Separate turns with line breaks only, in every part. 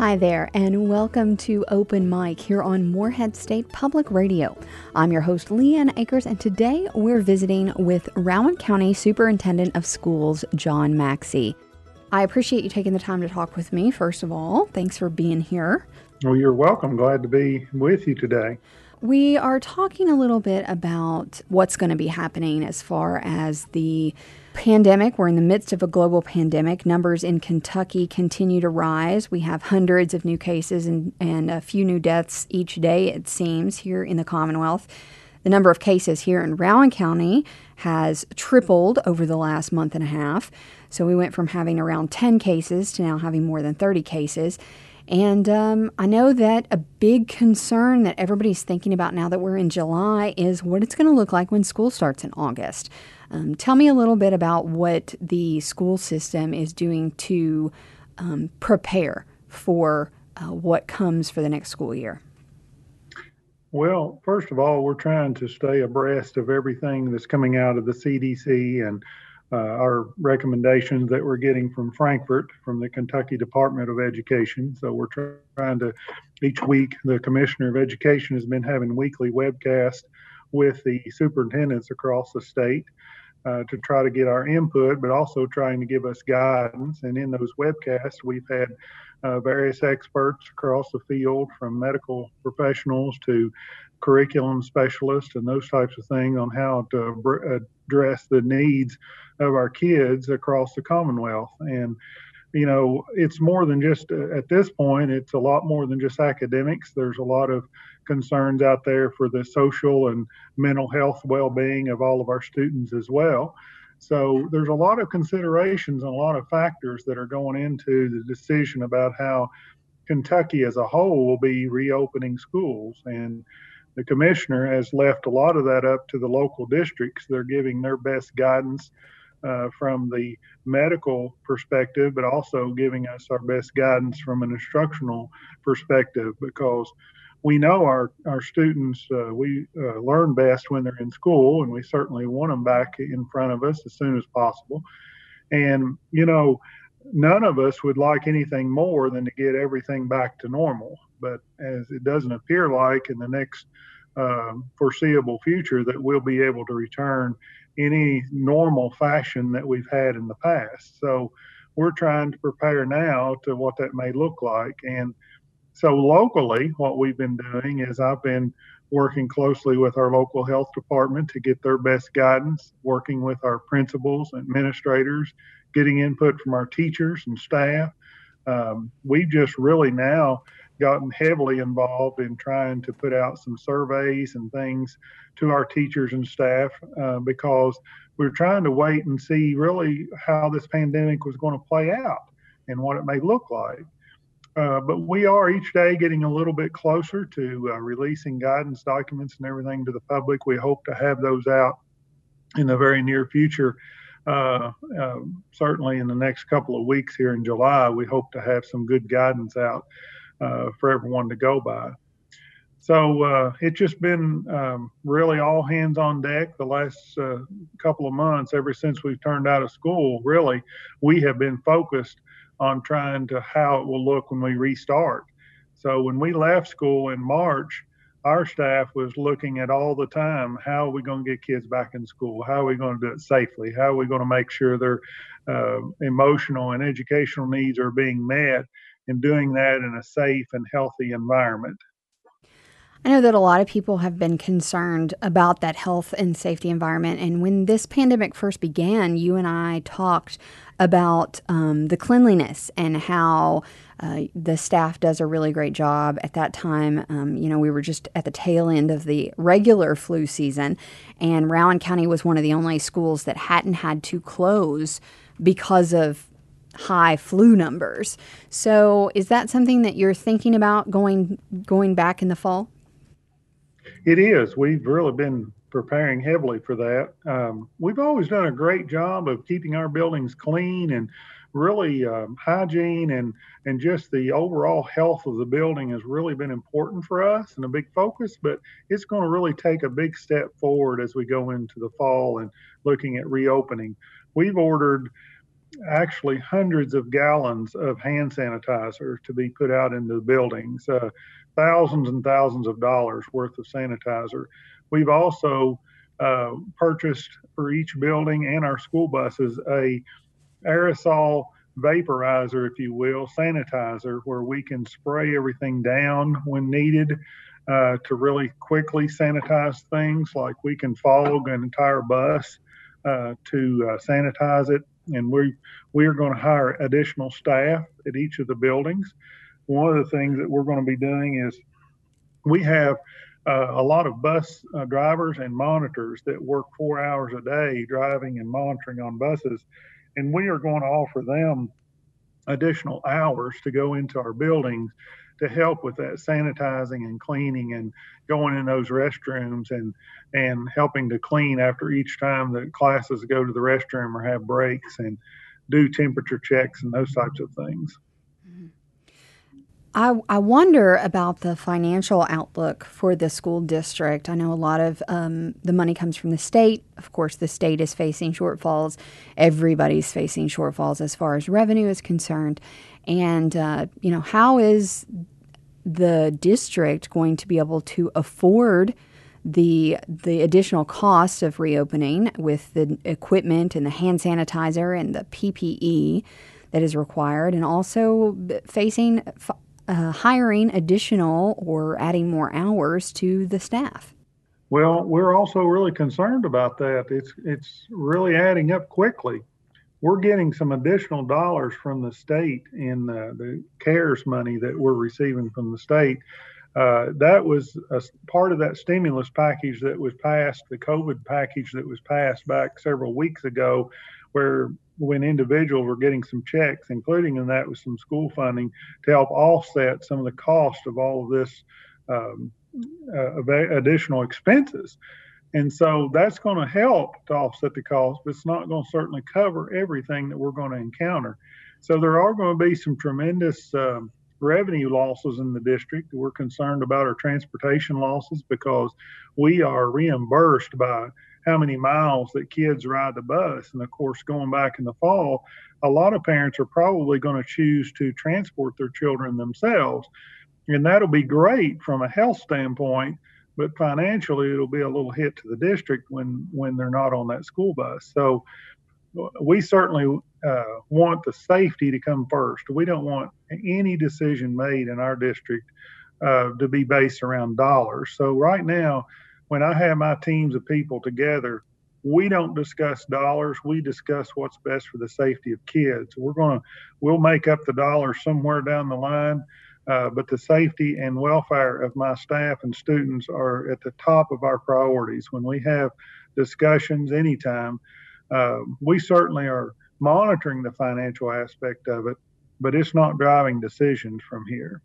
Hi there, and welcome to Open Mic here on Morehead State Public Radio. I'm your host, Leanne Akers, and today we're visiting with Rowan County Superintendent of Schools, John Maxey. I appreciate you taking the time to talk with me, first of all. Thanks for being here.
Well, you're welcome. Glad to be with you today.
We are talking a little bit about what's going to be happening as far as the pandemic. We're in the midst of a global pandemic. Numbers in Kentucky continue to rise. We have hundreds of new cases and a few new deaths each day, it seems, here in the Commonwealth. The number of cases here in Rowan County has tripled over the last month and a half. So we went from having around 10 cases to now having more than 30 cases. And I know that a big concern that everybody's thinking about now that we're in July is what it's going to look like when school starts in August. Tell me a little bit about what the school system is doing to prepare for what comes for the next school year.
Well, first of all, we're trying to stay abreast of everything that's coming out of the CDC and our recommendations that we're getting from Frankfort, from the Kentucky Department of Education. So we're trying to, each week, the Commissioner of Education has been having weekly webcasts with the superintendents across the state to try to get our input, but also trying to give us guidance. And in those webcasts, we've had various experts across the field, from medical professionals to curriculum specialists and those types of things, on how to address the needs of our kids across the Commonwealth. And you know, it's more than just, at this point, it's a lot more than just academics. There's a lot of concerns out there for the social and mental health well-being of all of our students as well. So there's a lot of considerations and a lot of factors that are going into the decision about how Kentucky as a whole will be reopening schools. And the commissioner has left a lot of that up to the local districts. They're giving their best guidance from the medical perspective, but also giving us our best guidance from an instructional perspective, because we know our students, we learn best when they're in school, and we certainly want them back in front of us as soon as possible. And, you know, none of us would like anything more than to get everything back to normal. But as it doesn't appear like in the next foreseeable future that we'll be able to return any normal fashion that we've had in the past. So we're trying to prepare now to what that may look like. And so locally, what we've been doing is I've been working closely with our local health department to get their best guidance, working with our principals, administrators, getting input from our teachers and staff. We've just really now gotten heavily involved in trying to put out some surveys and things to our teachers and staff because we're trying to wait and see really how this pandemic was going to play out and what it may look like. But we are each day getting a little bit closer to releasing guidance documents and everything to the public. We hope to have those out in the very near future. Certainly in the next couple of weeks here in July, we hope to have some good guidance out for everyone to go by. So it's just been really all hands on deck the last couple of months. Ever since we've turned out of school, really, we have been focused on trying to how it will look when we restart. So when we left school in March, our staff was looking at all the time, how are we going to get kids back in school? How are we going to do it safely? How are we going to make sure their emotional and educational needs are being met, and doing that in a safe and healthy environment?
I know that a lot of people have been concerned about that health and safety environment. And when this pandemic first began, you and I talked about the cleanliness and how the staff does a really great job at that time. We were just at the tail end of the regular flu season, and Rowan County was one of the only schools that hadn't had to close because of high flu numbers. So is that something that you're thinking about going back in the fall?
It is. We've really been preparing heavily for that. We've always done a great job of keeping our buildings clean and really hygiene and just the overall health of the building has really been important for us and a big focus, but it's going to really take a big step forward as we go into the fall and looking at reopening. We've ordered actually hundreds of gallons of hand sanitizer to be put out into the buildings, thousands and thousands of dollars worth of sanitizer. We've also purchased for each building and our school buses a aerosol vaporizer, if you will, sanitizer, where we can spray everything down when needed to really quickly sanitize things. Like we can fog an entire bus to sanitize it, and we are going to hire additional staff at each of the buildings. One of the things that we're going to be doing is we have a lot of bus drivers and monitors that work 4 hours a day driving and monitoring on buses, and we are going to offer them additional hours to go into our buildings to help with that sanitizing and cleaning and going in those restrooms and helping to clean after each time the classes go to the restroom or have breaks and do temperature checks and those types of things.
I wonder about the financial outlook for the school district. I know a lot of the money comes from the state. Of course, the state is facing shortfalls. Everybody's facing shortfalls as far as revenue is concerned. And, how is the district going to be able to afford the additional cost of reopening with the equipment and the hand sanitizer and the PPE that is required, and also facing hiring additional or adding more hours to the staff?
Well, we're also really concerned about that. It's really adding up quickly. We're getting some additional dollars from the state in the CARES money that we're receiving from the state. That was a part of that stimulus package that was passed, the COVID package that was passed back several weeks ago, where when individuals were getting some checks, including in that with some school funding to help offset some of the cost of all of this additional expenses. And so that's going to help to offset the cost, but it's not going to certainly cover everything that we're going to encounter. So there are going to be some tremendous revenue losses in the district. We're concerned about our transportation losses because we are reimbursed by how many miles that kids ride the bus. And of course, going back in the fall, a lot of parents are probably going to choose to transport their children themselves. And that'll be great from a health standpoint, but financially it'll be a little hit to the district when they're not on that school bus. So we certainly want the safety to come first. We don't want any decision made in our district to be based around dollars. So right now, when I have my teams of people together, we don't discuss dollars. We discuss what's best for the safety of kids. We'll make up the dollars somewhere down the line. But the safety and welfare of my staff and students are at the top of our priorities. When we have discussions anytime, we certainly are monitoring the financial aspect of it, but it's not driving decisions from here.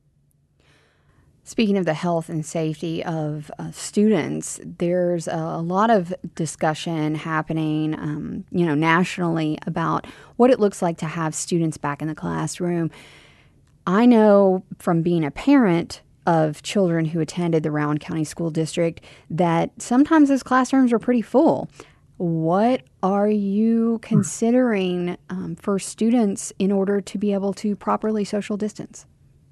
Speaking of the health and safety of students, there's a lot of discussion happening, nationally about what it looks like to have students back in the classroom. I know from being a parent of children who attended the Rowan County School District that sometimes those classrooms are pretty full. What are you considering for students in order to be able to properly social distance?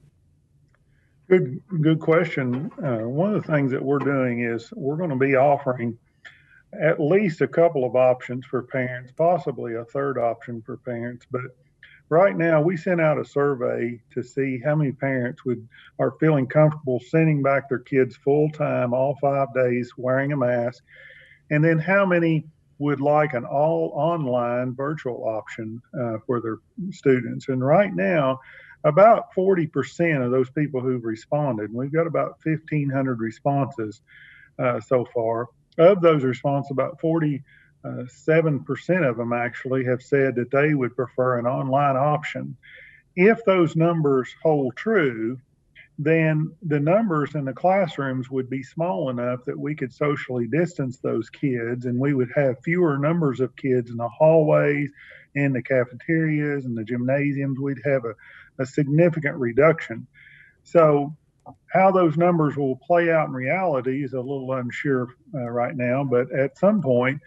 Good question. One of the things that we're doing is we're going to be offering at least a couple of options for parents, possibly a third option for parents. But right now, we sent out a survey to see how many parents are feeling comfortable sending back their kids full time, all 5 days, wearing a mask, and then how many would like an all online virtual option for their students. And right now, about 40% of those people who've responded, and we've got about 1,500 responses so far. Of those responses, about 47% of them actually have said that they would prefer an online option. If those numbers hold true, then the numbers in the classrooms would be small enough that we could socially distance those kids, and we would have fewer numbers of kids in the hallways, in the cafeterias, and the gymnasiums. We'd have a significant reduction. So how those numbers will play out in reality is a little unsure right now, but at some point,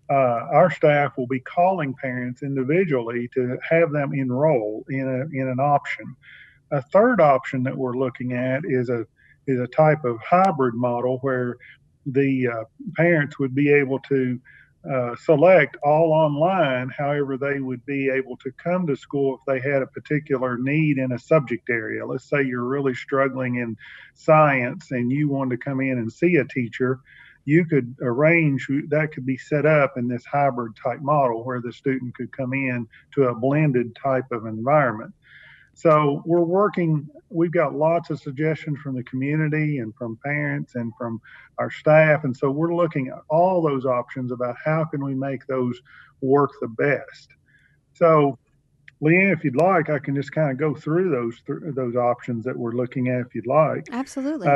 our staff will be calling parents individually to have them enroll in an option. A third option that we're looking at is a type of hybrid model where the parents would be able to select all online. However, they would be able to come to school if they had a particular need in a subject area. Let's say you're really struggling in science and you wanted to come in and see a teacher. You could arrange that could be set up in this hybrid type model where the student could come in to a blended type of environment. So we've got lots of suggestions from the community and from parents and from our staff. And so we're looking at all those options about how can we make those work the best. So Leanne, if you'd like, I can just kind of go through those options that we're looking at if you'd like.
Absolutely.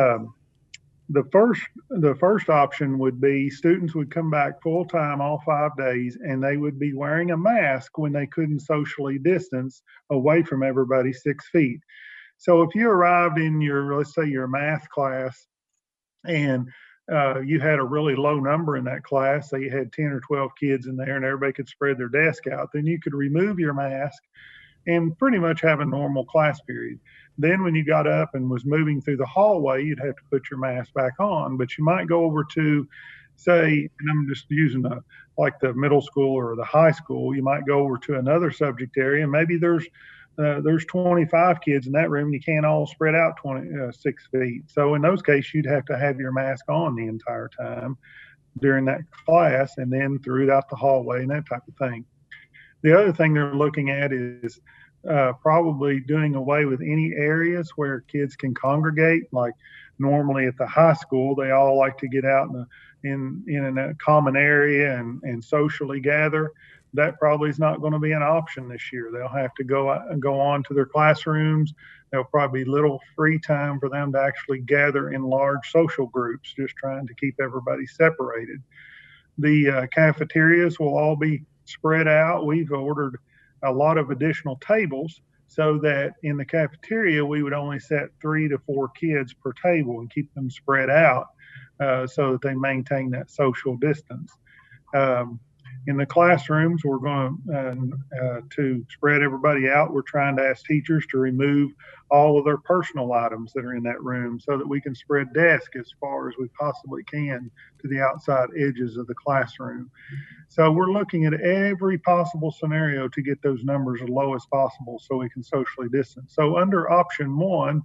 The first option would be students would come back full time all 5 days, and they would be wearing a mask when they couldn't socially distance away from everybody 6 feet. So if you arrived in let's say your math class, and you had a really low number in that class, say you had 10 or 12 kids in there and everybody could spread their desk out, then you could remove your mask and pretty much have a normal class period. Then when you got up and was moving through the hallway, you'd have to put your mask back on, but you might go over to, say, and I'm just using like the middle school or the high school, you might go over to another subject area, and maybe there's 25 kids in that room and you can't all spread out 6 feet. So in those cases, you'd have to have your mask on the entire time during that class and then throughout the hallway and that type of thing. The other thing they're looking at is probably doing away with any areas where kids can congregate. Like normally at the high school, they all like to get out in a common area and socially gather. That probably is not going to be an option this year. They'll have to go on to their classrooms. There'll probably be little free time for them to actually gather in large social groups, just trying to keep everybody separated. The cafeterias will all be spread out. We've ordered a lot of additional tables so that in the cafeteria we would only set 3 to 4 kids per table and keep them spread out so that they maintain that social distance. In the classrooms, we're going to spread everybody out. We're trying to ask teachers to remove all of their personal items that are in that room so that we can spread desks as far as we possibly can to the outside edges of the classroom. So we're looking at every possible scenario to get those numbers as low as possible so we can socially distance. So under option one,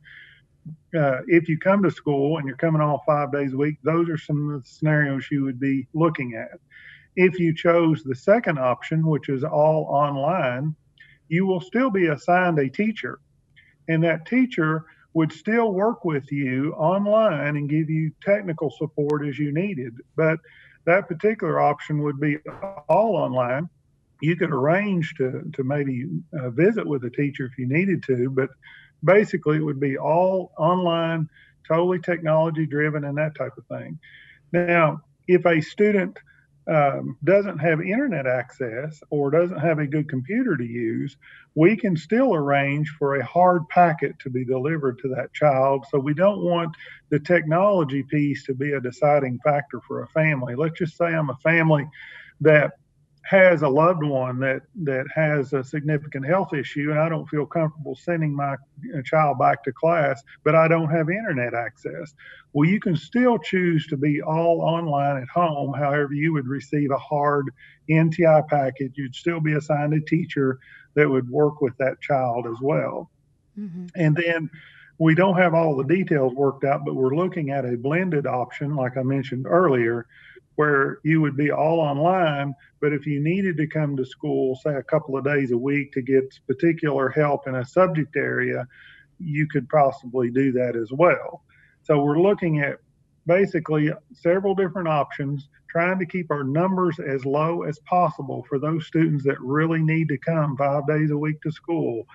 if you come to school and you're coming all 5 days a week, those are some of the scenarios you would be looking at. If you chose the second option, which is all online, you will still be assigned a teacher, and that teacher would still work with you online and give you technical support as you needed. But that particular option would be all online. You could arrange to maybe visit with a teacher if you needed to, but basically it would be all online, totally technology driven and that type of thing. Now, if a student doesn't have internet access or doesn't have a good computer to use, we can still arrange for a hard packet to be delivered to that child. So we don't want the technology piece to be a deciding factor for a family. Let's just say I'm a family that has a loved one that has a significant health issue, and I don't feel comfortable sending my child back to class, but I don't have internet access. Well, you can still choose to be all online at home. However, you would receive a hard NTI package. You'd still be assigned a teacher that would work with that child as well. Mm-hmm. And then we don't have all the details worked out, but we're looking at a blended option, like I mentioned earlier, where you would be all online, but if you needed to come to school, say a couple of days a week to get particular help in a subject area, you could possibly do that as well. So we're looking at basically several different options, trying to keep our numbers as low as possible for those students that really need to come 5 days a week to school.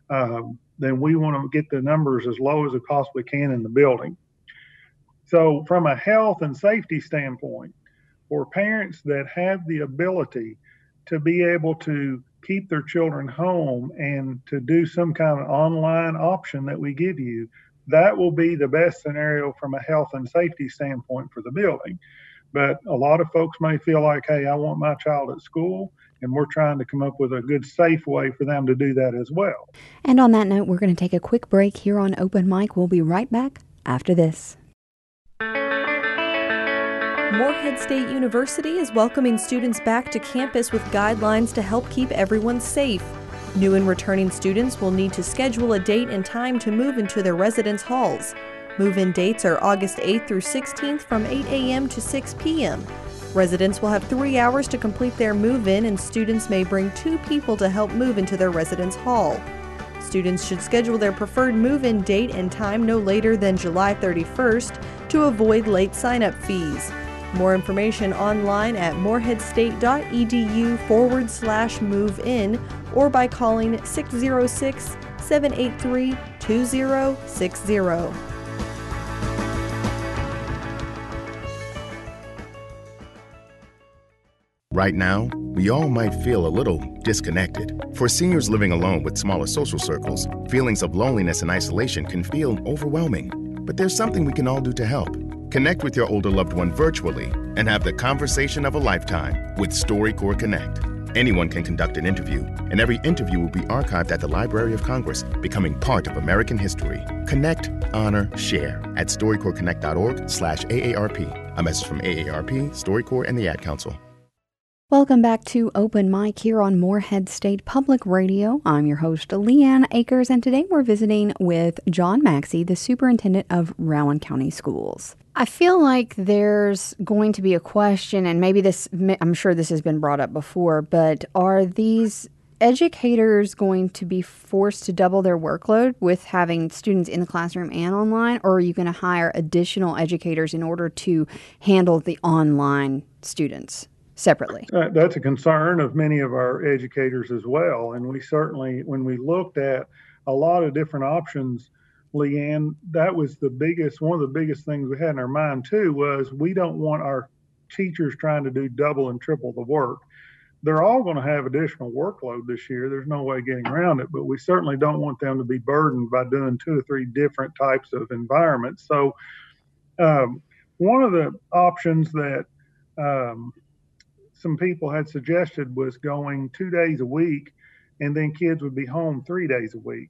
Then we want to get the numbers as low as we possibly can in the building. So from a health and safety standpoint, for parents that have the ability to be able to keep their children home and to do some kind of online option that we give you, that will be the best scenario from a health and safety standpoint for the building. But a lot of folks may feel like, hey, I want my child at school, and we're trying to come up with a good, safe way for them to do that as well.
And on that note, we're going to take a quick break here on Open Mic. We'll be right back after this.
Morehead State University is welcoming students back to campus with guidelines to help keep everyone safe. New and returning students will need to schedule a date and time to move into their residence halls. Move-in dates are August 8th through 16th from 8 a.m. to 6 p.m. Residents will have 3 hours to complete their move-in, and students may bring 2 people to help move into their residence hall. Students should schedule their preferred move-in date and time no later than July 31st to avoid late sign-up fees. More information online at moreheadstate.edu/move-in or by calling 606-783-2060.
Right now, we all might feel a little disconnected. For seniors living alone with smaller social circles, feelings of loneliness and isolation can feel overwhelming. But there's something we can all do to help. Connect with your older loved one virtually and have the conversation of a lifetime with StoryCorps Connect. Anyone can conduct an interview, and every interview will be archived at the Library of Congress, becoming part of American history. Connect, honor, share at storycorpsconnect.org/AARP. A message from AARP, StoryCorps, and the Ad Council.
Welcome back to Open Mic here on Morehead State Public Radio. I'm your host, Leanne Akers, and today we're visiting with John Maxey, the superintendent of Rowan County Schools. I feel like there's going to be a question, and maybe I'm sure this has been brought up before, but are these educators going to be forced to double their workload with having students in the classroom and online, or are you going to hire additional educators in order to handle the online students separately?
That's a concern of many of our educators as well. And we certainly, when we looked at a lot of different options, Leanne, that was one of the biggest things we had in our mind too, was we don't want our teachers trying to do double and triple the work. They're all going to have additional workload this year. There's no way getting around it, but we certainly don't want them to be burdened by doing 2 or 3 different types of environments. So one of the options that some people had suggested was going 2 days a week, and then kids would be home 3 days a week,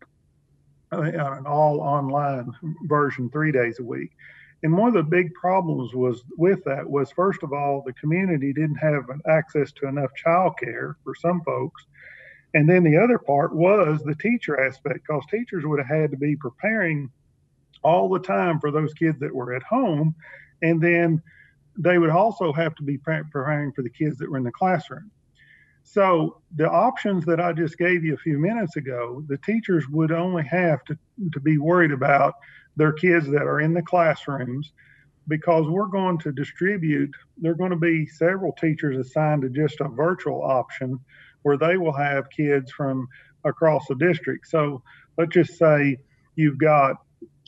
an all online version 3 days a week. And one of the big problems with that was, first of all, the community didn't have access to enough childcare for some folks. And then the other part was the teacher aspect, because teachers would have had to be preparing all the time for those kids that were at home. And then they would also have to be preparing for the kids that were in the classroom. So the options that I just gave you a few minutes ago, the teachers would only have to be worried about their kids that are in the classrooms, because we're going to there are going to be several teachers assigned to just a virtual option where they will have kids from across the district. So let's just say we've got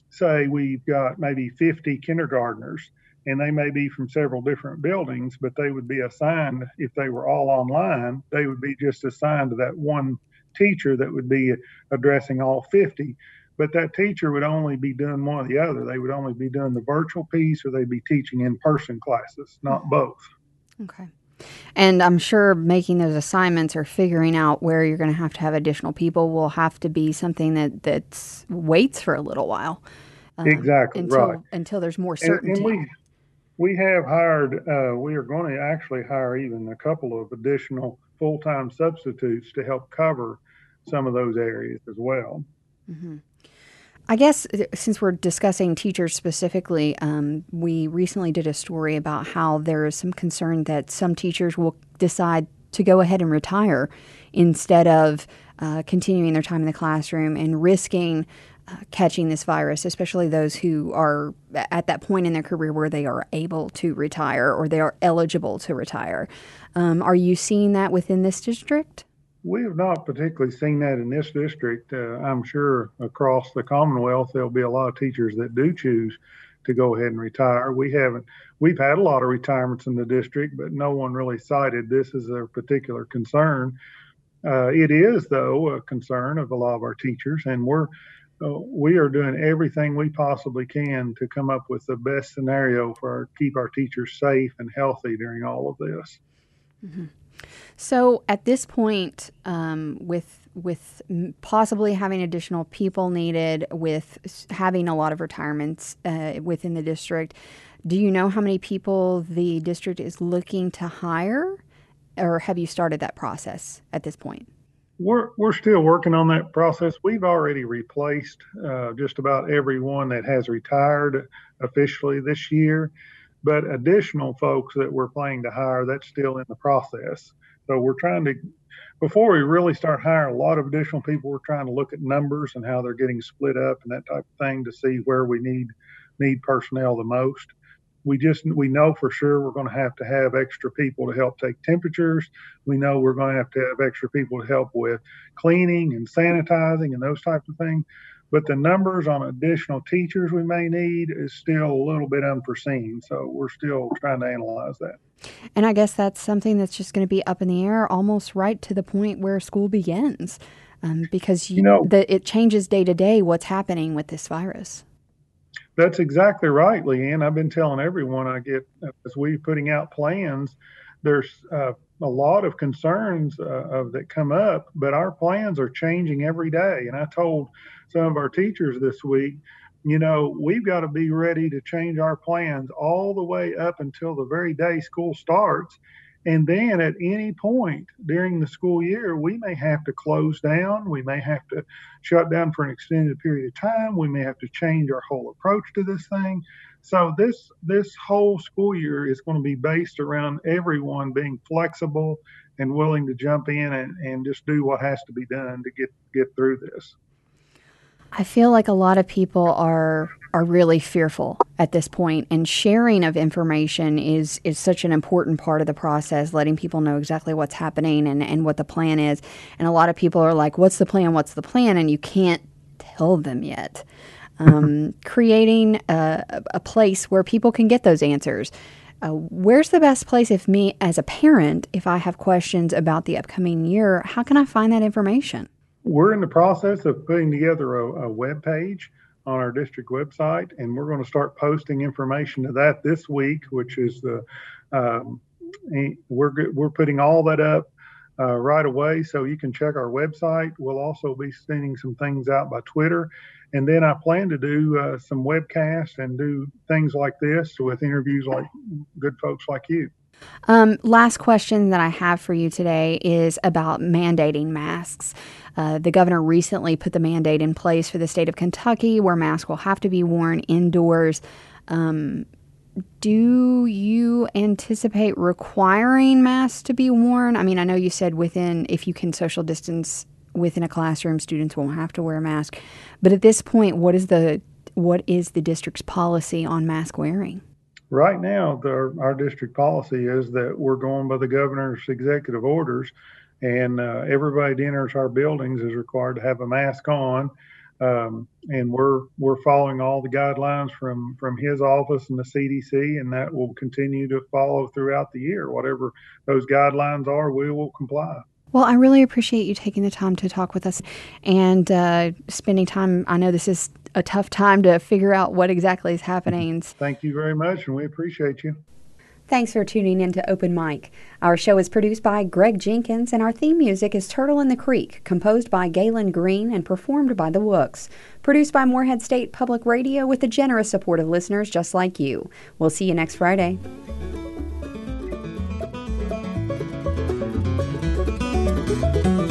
maybe 50 kindergartners, and they may be from several different buildings, but they would be assigned, if they were all online, they would be just assigned to that one teacher that would be addressing all 50. But that teacher would only be doing one or the other. They would only be doing the virtual piece, or they'd be teaching in-person classes, not both.
Okay. And I'm sure making those assignments or figuring out where you're going to have additional people will have to be something that waits for a little while.
Exactly, right.
Until there's more certainty.
And we have hired, we are going to actually hire even a couple of additional full-time substitutes to help cover some of those areas as well.
Mm-hmm. I guess since we're discussing teachers specifically, we recently did a story about how there is some concern that some teachers will decide to go ahead and retire instead of continuing their time in the classroom and risking catching this virus, especially those who are at that point in their career where they are able to retire or they are eligible to retire. Are you seeing that within this district?
We have not particularly seen that in this district. I'm sure across the Commonwealth, there'll be a lot of teachers that do choose to go ahead and retire. We've had a lot of retirements in the district, but no one really cited this as a particular concern. It is, though, a concern of a lot of our teachers, and we're we are doing everything we possibly can to come up with the best scenario for keep our teachers safe and healthy during all of this.
Mm-hmm. So at this point, with possibly having additional people needed, with having a lot of retirements within the district, do you know how many people the district is looking to hire, or have you started that process at this point?
We're still working on that process. We've already replaced just about everyone that has retired officially this year, but additional folks that we're planning to hire, that's still in the process. So we're trying to, before we really start hiring a lot of additional people, we're trying to look at numbers and how they're getting split up and that type of thing to see where we need personnel the most. We know for sure we're going to have extra people to help take temperatures. We know we're going to have extra people to help with cleaning and sanitizing and those types of things. But the numbers on additional teachers we may need is still a little bit unforeseen. So we're still trying to analyze that.
And I guess that's something that's just going to be up in the air almost right to the point where school begins, because it changes day to day what's happening with this virus.
That's exactly right, Leanne. I've been telling everyone as we're putting out plans, there's a lot of concerns that come up, but our plans are changing every day. And I told some of our teachers this week, we've got to be ready to change our plans all the way up until the very day school starts. And then at any point during the school year, we may have to close down. We may have to shut down for an extended period of time. We may have to change our whole approach to this thing. So this whole school year is going to be based around everyone being flexible and willing to jump in and just do what has to be done to get through this.
I feel like a lot of people are really fearful at this point, and sharing of information is such an important part of the process, letting people know exactly what's happening and what the plan is. And a lot of people are like, what's the plan? What's the plan? And you can't tell them yet. Creating a place where people can get those answers. Where's the best place if me as a parent, if I have questions about the upcoming year, how can I find that information?
We're in the process of putting together a web page on our district website, and we're going to start posting information to that this week, which is we're putting all that up right away, so you can check our website. We'll also be sending some things out by Twitter, and then I plan to do some webcasts and do things like this with interviews like good folks like you.
Last question that I have for you today is about mandating masks. The governor recently put the mandate in place for the state of Kentucky where masks will have to be worn indoors. Do you anticipate requiring masks to be worn? I mean, I know you said if you can social distance within a classroom, students won't have to wear a mask. But at this point, what is the district's policy on mask wearing?
Right now, our district policy is that we're going by the governor's executive orders, and everybody that enters our buildings is required to have a mask on. And we're following all the guidelines from his office and the CDC, and that will continue to follow throughout the year. Whatever those guidelines are, we will comply.
Well, I really appreciate you taking the time to talk with us and spending time. I know this is a tough time to figure out what exactly is happening.
Thank you very much, and we appreciate you.
Thanks for tuning in to Open Mic. Our show is produced by Greg Jenkins, and our theme music is Turtle in the Creek, composed by Galen Green and performed by the Wooks. Produced by Morehead State Public Radio with the generous support of listeners just like you. We'll see you next Friday.
Thank you.